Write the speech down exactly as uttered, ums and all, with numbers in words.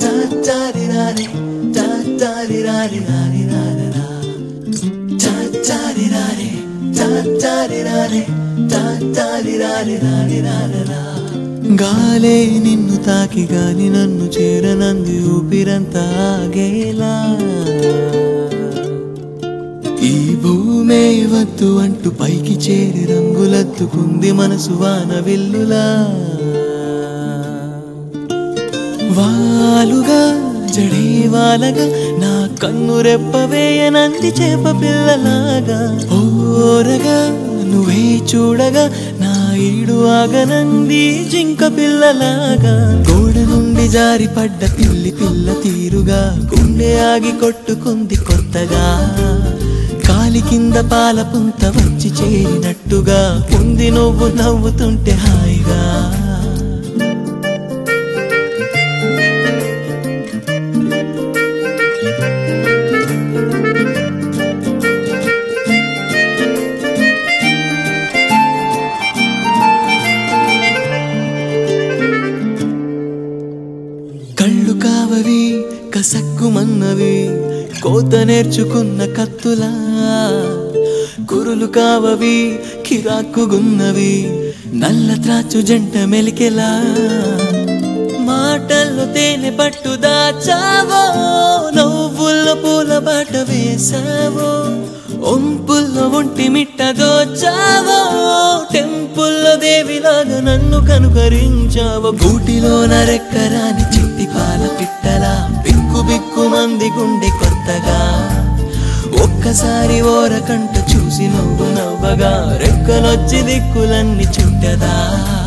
గాలే నిన్ను తాకి గాని నన్ను చేరనంది ఊపిరంతా ఆగేలా ఈ భూమే వద్దు అంటూ పైకి చేరి రంగులెత్తుకుంది మనసు వాన విల్లులా వాలుగా జడే వాలగా నా కన్ను రెప్పవేయనంది చేప పిల్లలాగా ఓరగా నువ్వే చూడగా నా ఈడు ఆగనంది జింక పిల్లలాగా గోడ నుండి జారి పడ్డ పిల్లి పిల్ల తీరుగా గుండె ఆగి కొట్టుకుంది కొత్తగా కాలి కింద పాల పుంత వచ్చి చేరినట్టుగా ఉంది నువ్వు నవ్వుతుంటే హాయిగా కళ్ళు కావవి కసక్కుమన్నవి కోత నేర్చుకున్న కత్తులా కురులు కావవి కిరాక్కుగున్నవి నల్ల త్రాచు జంట మెలికెలా మాటల్లో తేనె పట్టు దాచావో నవ్వుల్లో పూల బాట వేసావో ఒంపుల్లో ఒంటి మిట్ట దోచావో టెంపుల్లో దేవిలాగా నన్ను కనుకరించావో గూటిలో నరెక్కరాని చిట్టి పాల పిట్టలా బిక్కు బిక్కు మంది గుండె కొత్తగా ఒక్కసారి ఓరకంట చూసి నువ్వు నవ్వగా రెక్కలొచ్చి దిక్కులన్నీ చుట్టదా